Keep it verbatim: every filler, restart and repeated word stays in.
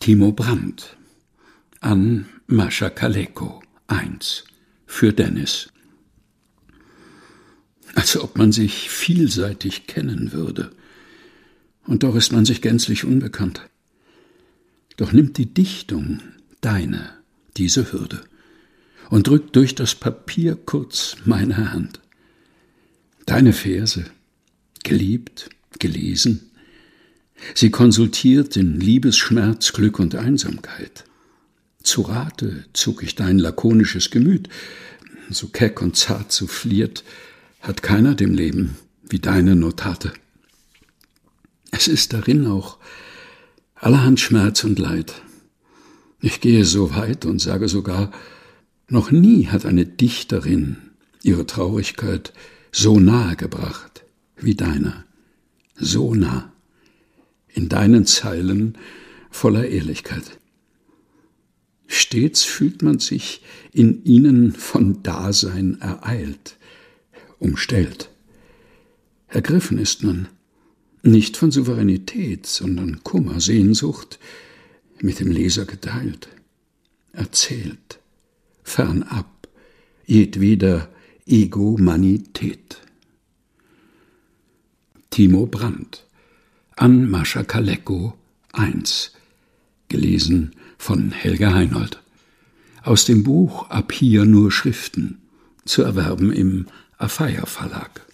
Timo Brandt an Mascha Kaleko eins für Dennis. Als ob man sich vielseitig kennen würde, und doch ist man sich gänzlich unbekannt. Doch nimmt die Dichtung, deine, diese Hürde und drückt durch das Papier kurz meine Hand. Deine Verse, geliebt, gelesen, sie konsultiert in Liebesschmerz, Glück und Einsamkeit. Zu Rate zog ich dein lakonisches Gemüt, so keck und zart souffliert, hat keiner dem Leben wie deine Notate. Es ist darin auch allerhand Schmerz und Leid. Ich gehe so weit und sage sogar, noch nie hat eine Dichterin ihre Traurigkeit so nahe gebracht wie deiner, so nah, in deinen Zeilen voller Ehrlichkeit. Stets fühlt man sich in ihnen von Dasein ereilt, umstellt. Ergriffen ist man, nicht von Souveränität, sondern Kummer, Sehnsucht, mit dem Leser geteilt, erzählt, fernab jedweder Egomanität. Timo Brandt an Mascha Kaleko eins, gelesen von Helga Heinold. Aus dem Buch Ab hier nur Schriften, zu erwerben im Afeier Verlag.